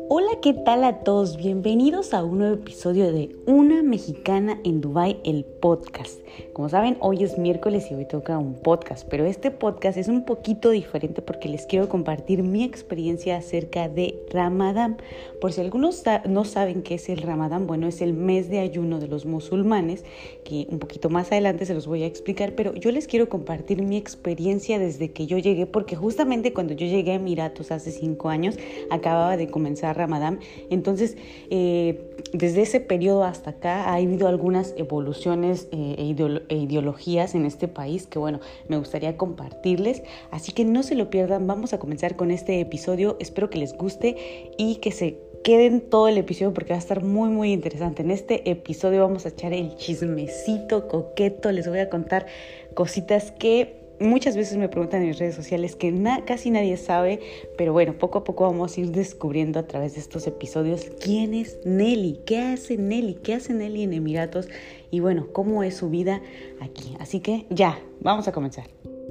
Hola, ¿qué tal a todos? Bienvenidos a un nuevo episodio de Una Mexicana en Dubái, el podcast. Como saben, hoy es miércoles y hoy toca un podcast, pero este podcast es un poquito diferente porque les quiero compartir mi experiencia acerca de Ramadán. Por si algunos no saben qué es el Ramadán, bueno, es el mes de ayuno de los musulmanes, que un poquito más adelante se los voy a explicar, pero yo les quiero compartir mi experiencia desde que yo llegué, porque justamente cuando yo llegué a Emiratos hace 5 años, acababa de comenzar Ramadán. Entonces, desde ese periodo hasta acá ha habido algunas evoluciones e ideologías en este país que, bueno, me gustaría compartirles. Así que no se lo pierdan, vamos a comenzar con este episodio. Espero que les guste y que se queden todo el episodio porque va a estar muy, muy interesante. En este episodio vamos a echar el chismecito coqueto. Les voy a contar cositas que muchas veces me preguntan en mis redes sociales que casi nadie sabe, pero bueno, poco a poco vamos a ir descubriendo a través de estos episodios quién es Nelly, qué hace Nelly en Emiratos y bueno, cómo es su vida aquí. Así que ya, vamos a comenzar.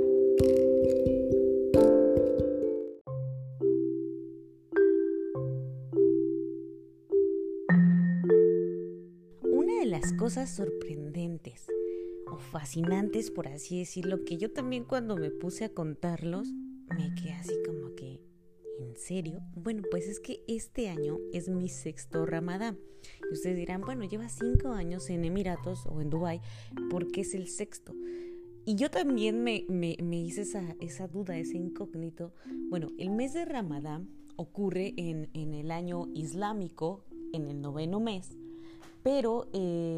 Una de las cosas sorprendentes o fascinantes, por así decirlo, que yo también cuando me puse a contarlos me quedé así como que, ¿en serio? Bueno, pues es que este año es mi 6º Ramadán. Y ustedes dirán, bueno, llevas 5 años en Emiratos o en Dubái, ¿por qué es el 6º? Y yo también me hice esa duda, ese incógnito. Bueno, el mes de Ramadán ocurre en el año islámico, en el 9º mes, pero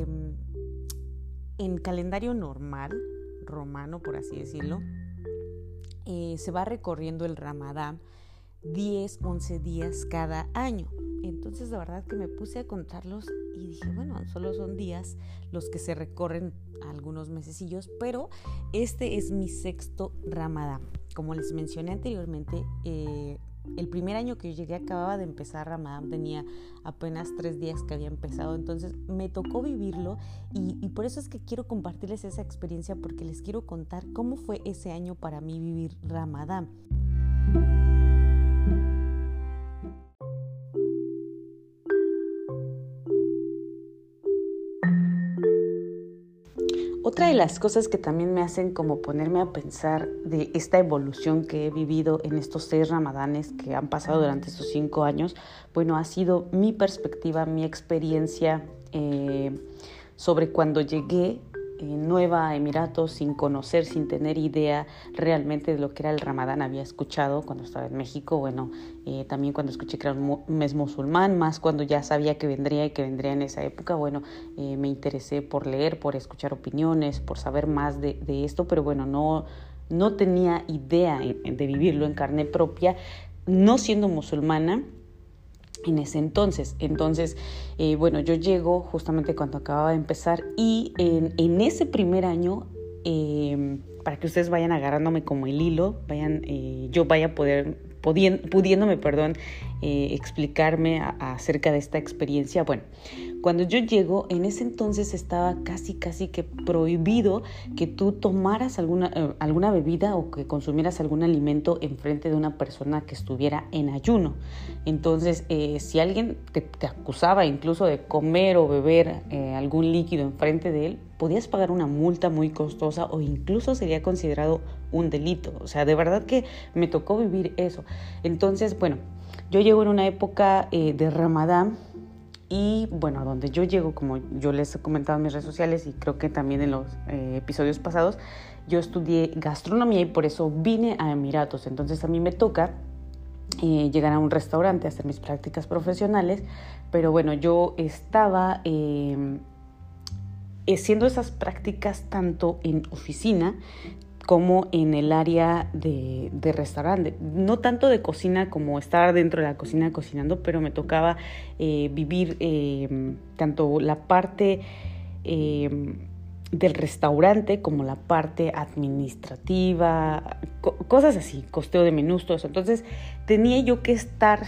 en calendario normal, romano por así decirlo, se va recorriendo el Ramadán 10, 11 días cada año. Entonces la verdad que me puse a contarlos y dije, bueno, solo son días los que se recorren algunos mesecillos, pero este es mi 6º Ramadán. Como les mencioné anteriormente, el primer año que yo llegué acababa de empezar Ramadán, tenía apenas 3 días que había empezado, entonces me tocó vivirlo y por eso es que quiero compartirles esa experiencia, porque les quiero contar cómo fue ese año para mí vivir Ramadán. Otra de las cosas que también me hacen como ponerme a pensar de esta evolución que he vivido en estos 6 ramadanes que han pasado durante estos 5 años, bueno, ha sido mi perspectiva, mi experiencia sobre cuando llegué nueva a Emiratos sin conocer, sin tener idea realmente de lo que era el Ramadán. Había escuchado cuando estaba en México, bueno, también cuando escuché que era un mes musulmán, más cuando ya sabía que vendría en esa época, bueno, me interesé por leer, por escuchar opiniones, por saber más de esto, pero bueno, no tenía idea de vivirlo en carne propia, no siendo musulmana en ese entonces. Bueno, yo llego justamente cuando acababa de empezar y en ese primer año, para que ustedes vayan agarrándome como el hilo, yo vaya pudiéndome explicarme acerca de esta experiencia. Bueno, cuando yo llego, en ese entonces estaba casi que prohibido que tú tomaras alguna bebida o que consumieras algún alimento enfrente de una persona que estuviera en ayuno. Entonces, si alguien te acusaba incluso de comer o beber algún líquido enfrente de él, podías pagar una multa muy costosa o incluso sería considerado un delito. O sea, de verdad que me tocó vivir eso. Entonces, bueno, yo llego en una época de Ramadán y, bueno, a donde yo llego, como yo les he comentado en mis redes sociales y creo que también en los episodios pasados, yo estudié gastronomía y por eso vine a Emiratos. Entonces a mí me toca llegar a un restaurante a hacer mis prácticas profesionales, pero bueno, yo estaba haciendo esas prácticas tanto en oficina como en el área de restaurante. No tanto de cocina como estar dentro de la cocina cocinando, pero me tocaba vivir tanto la parte del restaurante como la parte administrativa, cosas así, costeo de menús, todo eso. Entonces tenía yo que estar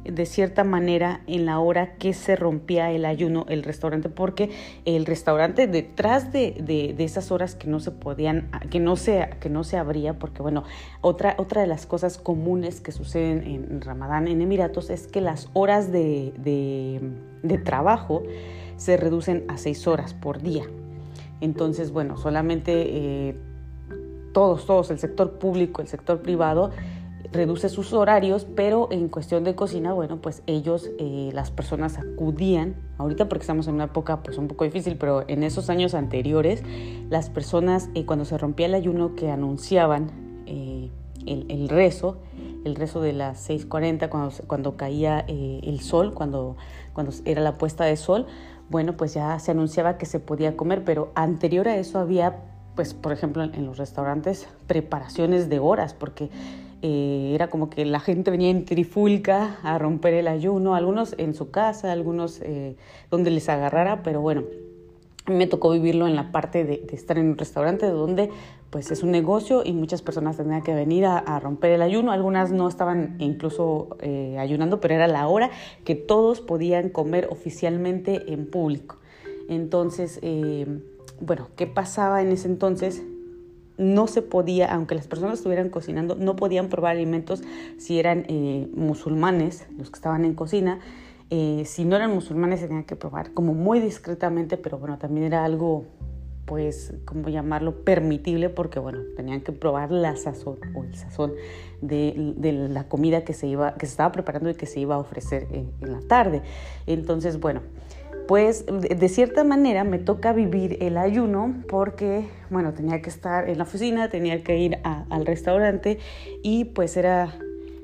de cierta manera en la hora que se rompía el ayuno el restaurante, porque el restaurante detrás de esas horas que no se podían, que no se abría, porque bueno, otra de las cosas comunes que suceden en Ramadán en Emiratos es que las horas de trabajo se reducen a 6 horas por día. Entonces, bueno, solamente todos, el sector público, el sector privado, reduce sus horarios, pero en cuestión de cocina, bueno, pues ellos, las personas acudían, ahorita porque estamos en una época pues un poco difícil, pero en esos años anteriores, las personas cuando se rompía el ayuno que anunciaban el rezo de las 6:40, cuando caía el sol, cuando era la puesta de sol, bueno, pues ya se anunciaba que se podía comer, pero anterior a eso había, pues por ejemplo en los restaurantes, preparaciones de horas, porque era como que la gente venía en trifulca a romper el ayuno, algunos en su casa, algunos donde les agarrara, pero bueno, a mí me tocó vivirlo en la parte de estar en un restaurante donde pues es un negocio y muchas personas tenían que venir a romper el ayuno. Algunas no estaban incluso ayunando, pero era la hora que todos podían comer oficialmente en público. Entonces, bueno, ¿qué pasaba en ese entonces? No se podía, aunque las personas estuvieran cocinando, no podían probar alimentos si eran musulmanes, los que estaban en cocina. Si no eran musulmanes tenían que probar como muy discretamente, pero bueno, también era algo, pues, ¿cómo llamarlo? Permitible, porque bueno, tenían que probar la sazón o el sazón de la comida que se estaba preparando y que se iba a ofrecer en la tarde. Entonces, bueno, pues de cierta manera me toca vivir el ayuno porque, bueno, tenía que estar en la oficina, tenía que ir al restaurante y pues era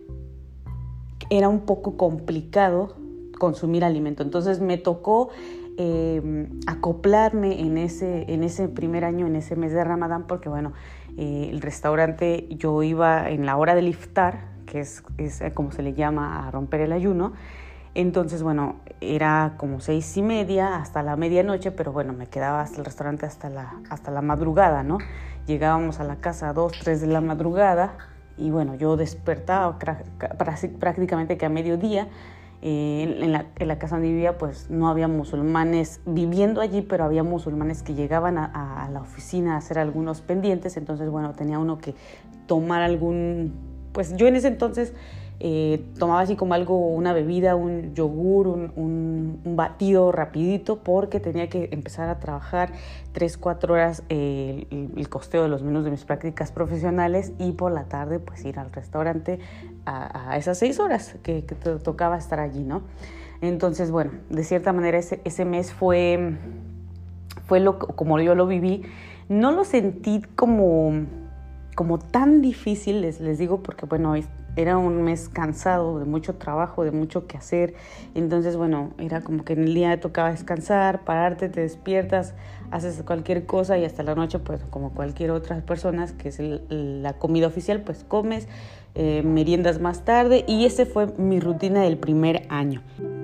un poco complicado consumir alimento. Entonces me tocó acoplarme en ese primer año, en ese mes de Ramadán, porque bueno, el restaurante, yo iba en la hora del iftar, que es como se le llama a romper el ayuno. Entonces, bueno, era como 6:30 hasta la medianoche, pero bueno, me quedaba hasta el restaurante hasta la madrugada, ¿no? Llegábamos a la casa a 2, 3 de la madrugada y bueno, yo despertaba prácticamente que a mediodía. En la casa donde vivía, pues no había musulmanes viviendo allí, pero había musulmanes que llegaban a la oficina a hacer algunos pendientes. Entonces, bueno, tenía uno que tomar pues yo en ese entonces tomaba así como algo, una bebida, un yogur, un batido rapidito, porque tenía que empezar a trabajar 3-4 horas el costeo de los menús de mis prácticas profesionales y por la tarde pues ir al restaurante a esas 6 horas que te tocaba estar allí, ¿no? Entonces, bueno, de cierta manera ese mes fue como yo lo viví. No lo sentí como tan difícil, les digo, porque bueno, era un mes cansado, de mucho trabajo, de mucho que hacer. Entonces, bueno, era como que en el día tocaba descansar, pararte, te despiertas, haces cualquier cosa y hasta la noche, pues como cualquier otra persona, que es la comida oficial, pues comes, meriendas más tarde, y ese fue mi rutina del primer año.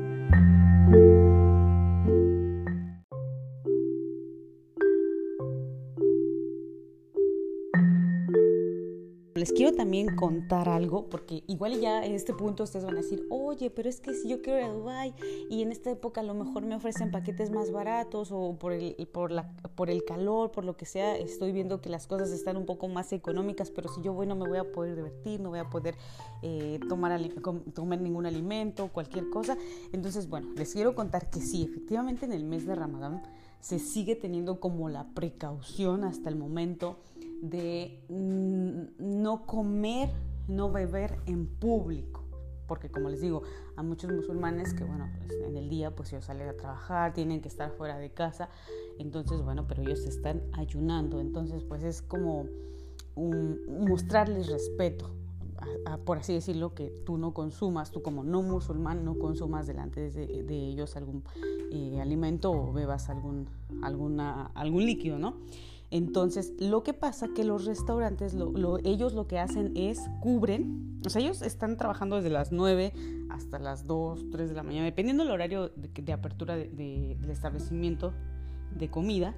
Les quiero también contar algo, porque igual ya en este punto ustedes van a decir, oye, pero es que si yo quiero ir a Dubái y en esta época a lo mejor me ofrecen paquetes más baratos o por el calor, por lo que sea, estoy viendo que las cosas están un poco más económicas, pero si yo voy no me voy a poder divertir, no voy a poder tomar ningún alimento, cualquier cosa. Entonces, bueno, les quiero contar que sí, efectivamente en el mes de Ramadán se sigue teniendo como la precaución hasta el momento de no comer, no beber en público, porque como les digo, a muchos musulmanes que bueno, en el día pues ellos salen a trabajar, tienen que estar fuera de casa, entonces bueno, pero ellos están ayunando, entonces pues es como mostrarles respeto, por así decirlo, que tú no consumas, tú como no musulmán no consumas delante de ellos algún alimento o bebas algún líquido, ¿no? Entonces, lo que pasa que los restaurantes, ellos lo que hacen es cubren, o sea, ellos están trabajando desde las 9 hasta las 2, 3 de la mañana, dependiendo del horario de apertura del establecimiento de comida,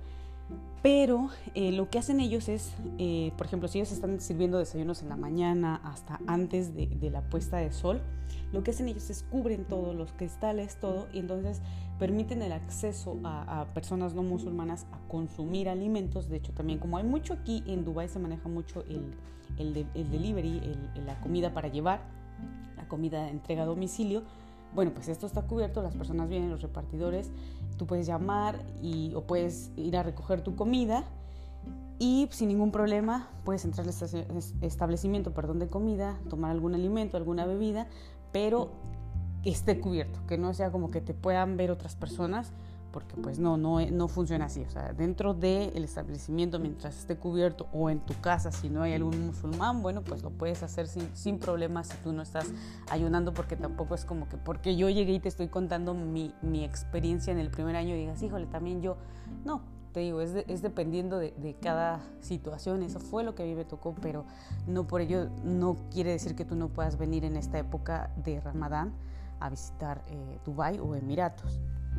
Pero lo que hacen ellos es, por ejemplo, si ellos están sirviendo desayunos en la mañana hasta antes de la puesta de sol, lo que hacen ellos es cubren todos los cristales, todo, y entonces permiten el acceso a personas no musulmanas a consumir alimentos. De hecho, también como hay mucho aquí en Dubái, se maneja mucho el delivery, la comida para llevar, la comida de entrega a domicilio. Bueno, pues esto está cubierto, las personas vienen, los repartidores, tú puedes llamar o puedes ir a recoger tu comida y sin ningún problema puedes entrar al establecimiento de comida, tomar algún alimento, alguna bebida, pero esté cubierto, que no sea como que te puedan ver otras personas, porque pues no funciona así. O sea, dentro del establecimiento, mientras esté cubierto, o en tu casa, si no hay algún musulmán, bueno, pues lo puedes hacer sin problemas si tú no estás ayunando, porque tampoco es como que porque yo llegué y te estoy contando mi experiencia en el primer año y digas, híjole, también yo, no, te digo, es dependiendo de cada situación. Eso fue lo que a mí me tocó, pero no por ello no quiere decir que tú no puedas venir en esta época de Ramadán a visitar Dubái o Emiratos.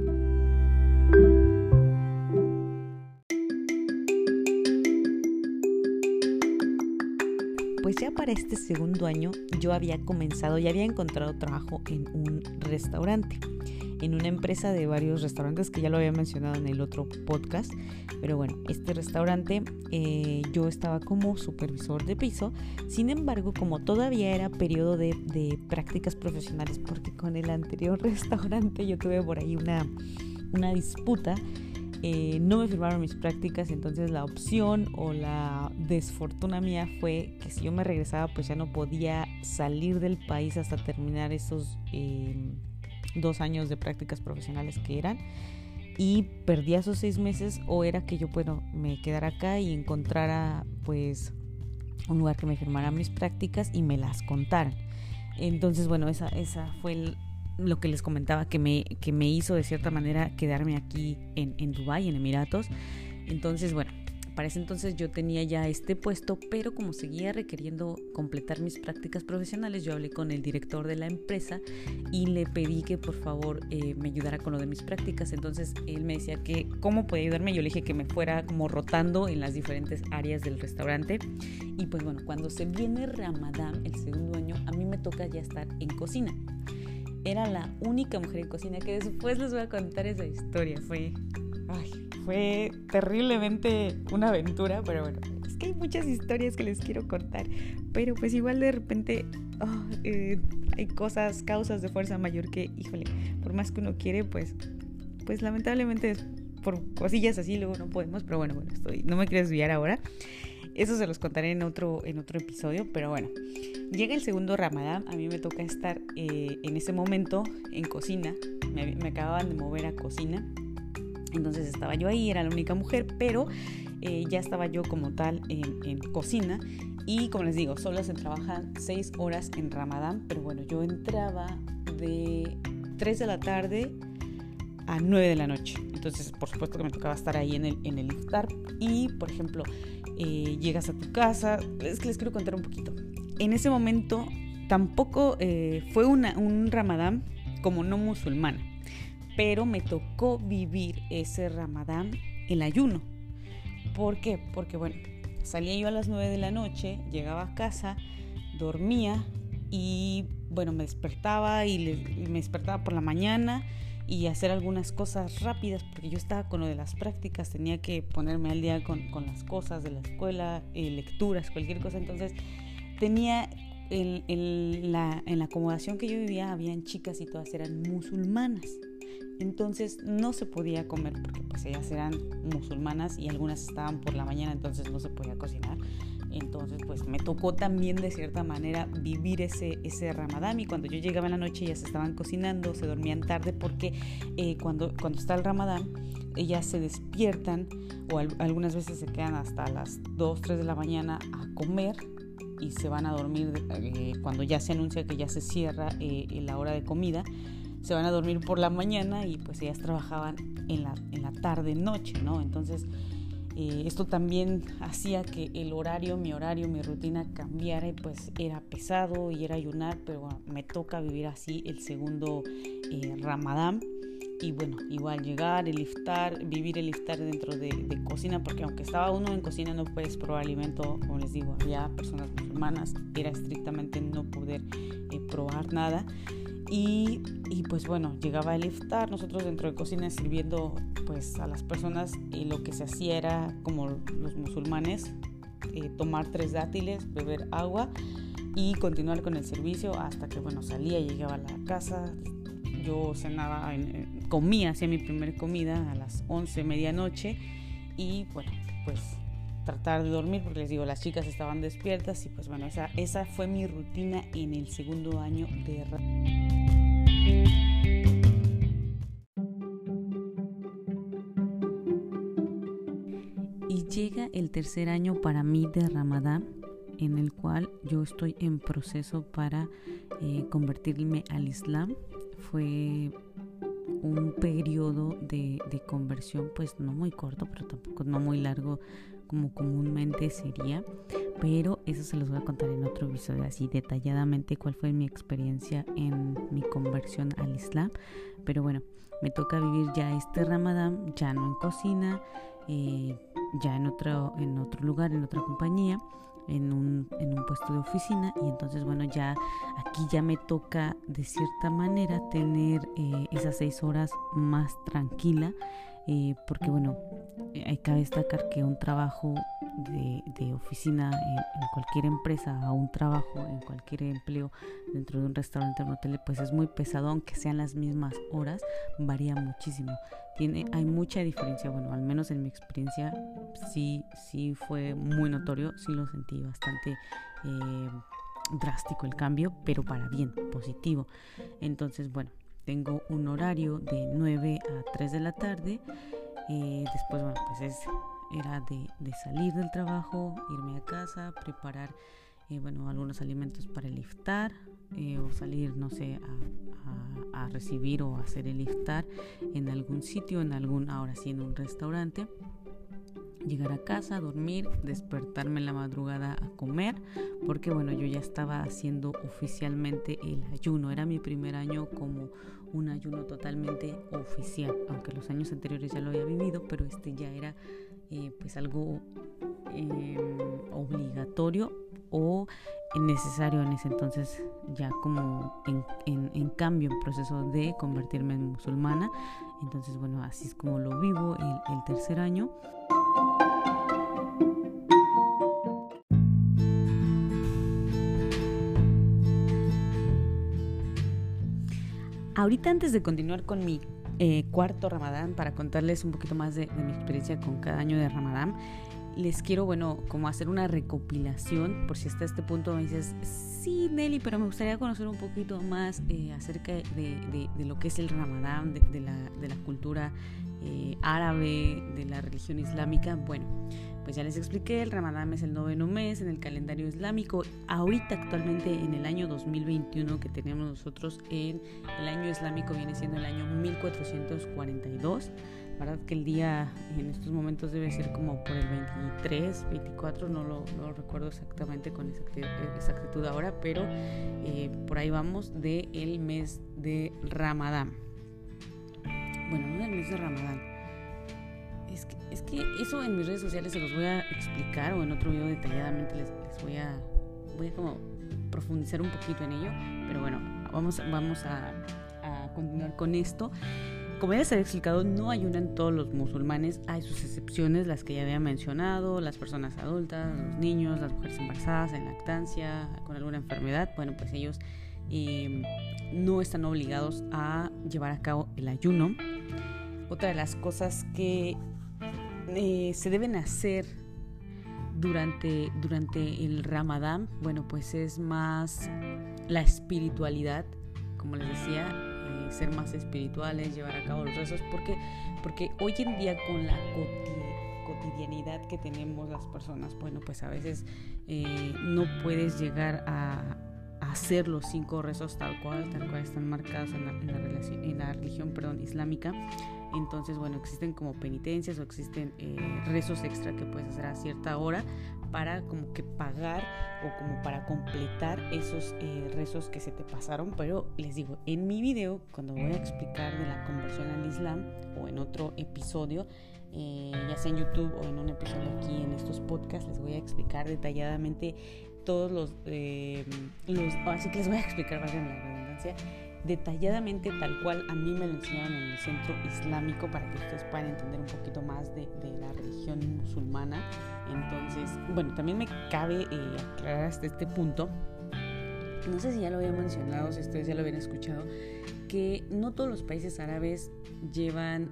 Pues ya para este segundo año yo había encontrado trabajo en un restaurante, en una empresa de varios restaurantes que ya lo había mencionado en el otro podcast. Pero bueno, este restaurante yo estaba como supervisor de piso. Sin embargo, como todavía era periodo de prácticas profesionales, porque con el anterior restaurante yo tuve por ahí una disputa, no me firmaron mis prácticas. Entonces la opción o la desfortuna mía fue que si yo me regresaba, pues ya no podía salir del país hasta terminar esos 2 años de prácticas profesionales que eran, y perdía esos 6 meses, o era que yo me quedara acá y encontrara pues un lugar que me firmara mis prácticas y me las contaran. Entonces bueno, esa fue lo que les comentaba que me hizo de cierta manera quedarme aquí en Dubái, en Emiratos. Entonces bueno, para ese entonces yo tenía ya este puesto, pero como seguía requiriendo completar mis prácticas profesionales, yo hablé con el director de la empresa y le pedí que por favor me ayudara con lo de mis prácticas. Entonces él me decía que cómo podía ayudarme. Yo le dije que me fuera como rotando en las diferentes áreas del restaurante. Y pues bueno, cuando se viene Ramadán, el segundo año, a mí me toca ya estar en cocina. Era la única mujer en cocina, que después les voy a contar esa historia. Fue terriblemente una aventura, pero bueno, es que hay muchas historias que les quiero contar, pero pues igual de repente hay causas de fuerza mayor que, híjole, por más que uno quiere, pues lamentablemente por cosillas así luego no podemos. Pero bueno, no me quiero desviar ahora. Eso se los contaré en otro episodio. Pero bueno, llega el segundo Ramadán. A mí me toca estar en ese momento en cocina. Me acababan de mover a cocina. Entonces estaba yo ahí, era la única mujer, pero ya estaba yo como tal en cocina. Y como les digo, solo se trabajan 6 horas en Ramadán. Pero bueno, yo entraba de 3 de la tarde a 9 de la noche. Entonces, por supuesto que me tocaba estar ahí en el iftar. Y, por ejemplo, llegas a tu casa. Es que les quiero contar un poquito. En ese momento tampoco fue un Ramadán como no musulmana, pero me tocó vivir ese Ramadán en ayuno. ¿Por qué? Porque bueno, salía yo a las 9 de la noche, llegaba a casa, dormía y bueno, me despertaba por la mañana y hacer algunas cosas rápidas, porque yo estaba con lo de las prácticas, tenía que ponerme al día con las cosas de la escuela, lecturas, cualquier cosa. Entonces tenía en la acomodación que yo vivía, habían chicas y todas eran musulmanas. Entonces no se podía comer porque pues ellas eran musulmanas y algunas estaban por la mañana, entonces no se podía cocinar. Entonces pues me tocó también de cierta manera vivir ese Ramadán. Y cuando yo llegaba en la noche ellas estaban cocinando, se dormían tarde porque cuando está el Ramadán ellas se despiertan o algunas veces se quedan hasta las 2, 3 de la mañana a comer y se van a dormir cuando ya se anuncia que ya se cierra la hora de comida. Se van a dormir por la mañana y pues ellas trabajaban en la tarde, noche, ¿no? Entonces esto también hacía que mi rutina cambiara y pues era pesado y era ayunar. Pero bueno, me toca vivir así el segundo Ramadán. Y bueno, igual llegar, el iftar, vivir el iftar dentro de cocina, porque aunque estaba uno en cocina no puedes probar alimento, como les digo, había personas musulmanas, era estrictamente no poder probar nada. Y pues bueno, llegaba el iftar, nosotros dentro de cocina sirviendo pues a las personas, y lo que se hacía era, como los musulmanes, tomar 3 dátiles, beber agua y continuar con el servicio hasta que bueno, salía y llegaba a la casa. Yo cenaba, comía, hacía mi primer comida a las 11, medianoche, y bueno, pues tratar de dormir, porque les digo, las chicas estaban despiertas, y pues bueno, esa fue mi rutina en el segundo año de Y llega el tercer año para mí de Ramadán, en el cual yo estoy en proceso para convertirme al Islam. Fue un periodo de conversión, pues no muy corto, pero tampoco no muy largo como comúnmente sería, pero eso se los voy a contar en otro episodio, así detalladamente cuál fue mi experiencia en mi conversión al Islam. Pero bueno, me toca vivir ya este Ramadán, ya no en cocina, ya en otro lugar, en otra compañía, en un puesto de oficina. Y entonces bueno, ya aquí ya me toca de cierta manera tener esas 6 horas más tranquila, porque bueno, cabe destacar que un trabajo de oficina en cualquier empresa, a un trabajo en cualquier empleo dentro de un restaurante o un hotel, pues es muy pesado, aunque sean las mismas horas, varía muchísimo. Hay mucha diferencia, bueno, al menos en mi experiencia sí fue muy notorio, sí lo sentí bastante drástico el cambio, pero para bien, positivo. Entonces, bueno, tengo un horario de 9 a 3 de la tarde, después, bueno, pues era de salir del trabajo, irme a casa, preparar algunos alimentos para el iftar, o salir, no sé, a recibir o hacer el iftar en algún sitio, ahora sí, en un restaurante. Llegar a casa, dormir, despertarme en la madrugada a comer, porque bueno, yo ya estaba haciendo oficialmente el ayuno. Era mi primer año como un ayuno totalmente oficial, aunque los años anteriores ya lo había vivido, pero este ya era pues algo obligatorio o necesario en ese entonces, ya como en cambio, en proceso de convertirme en musulmana. Entonces bueno, así es como lo vivo el tercer año. Ahorita, antes de continuar con mi cuarto Ramadán, para contarles un poquito más de mi experiencia con cada año de Ramadán, les quiero, bueno, como hacer una recopilación, por si hasta este punto me dices, sí, Nelly, pero me gustaría conocer un poquito más acerca de lo que es el Ramadán, de la cultura árabe, de la religión islámica. Bueno, pues ya les expliqué, el Ramadán es el 9º mes en el calendario islámico. Ahorita, actualmente, en el año 2021 que tenemos nosotros, el año islámico viene siendo el año 1442. La verdad que el día en estos momentos debe ser como por el 23, 24, no lo recuerdo exactamente con exactitud ahora, pero por ahí vamos del mes de Ramadán. Bueno, no del mes de Ramadán. Es que eso en mis redes sociales se los voy a explicar, o en otro video detalladamente les voy a como profundizar un poquito en ello, pero bueno, vamos a continuar con esto. Como ya les había explicado, no ayunan todos los musulmanes, hay sus excepciones, las que ya había mencionado, las personas adultas, los niños, las mujeres embarazadas, en lactancia, con alguna enfermedad. Bueno, pues ellos no están obligados a llevar a cabo el ayuno. Otra de las cosas que se deben hacer durante el Ramadán, bueno, pues es más la espiritualidad, como les decía, ser más espirituales, llevar a cabo los rezos, porque hoy en día, con la cotidianidad que tenemos las personas, bueno, pues a veces no puedes llegar a hacer los 5 rezos tal cual están marcados en la religión islámica. Entonces, bueno, existen como penitencias o existen rezos extra que puedes hacer a cierta hora, para como que pagar o como para completar esos rezos que se te pasaron. Pero les digo, en mi video, cuando voy a explicar de la conversión al Islam o en otro episodio, ya sea en YouTube o en un episodio aquí en estos podcasts, les voy a explicar detalladamente todos así que les voy a explicar, valga la redundancia, detalladamente tal cual a mí me lo enseñaron en el centro islámico, para que ustedes puedan entender un poquito más de la religión musulmana. Entonces, bueno, también me cabe aclarar hasta este punto, no sé si ya lo había mencionado, si ustedes ya lo habían escuchado, que no todos los países árabes llevan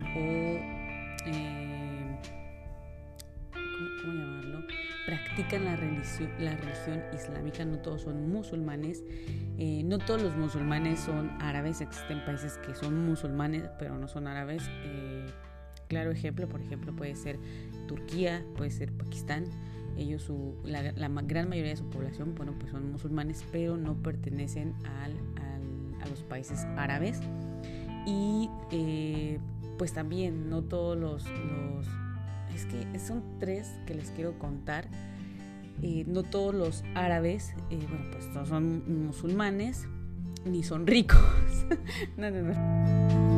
¿cómo llamarlo? Practican la religión islámica. No todos son musulmanes, no todos los musulmanes son árabes. Existen países que son musulmanes pero no son árabes. Claro ejemplo, por ejemplo, puede ser Turquía, puede ser Pakistán. Ellos, la gran mayoría de su población, bueno, pues son musulmanes, pero no pertenecen a los países árabes. Y pues también no todos los es que son 3 que les quiero contar. No todos los árabes, bueno, pues no son musulmanes ni son ricos. No.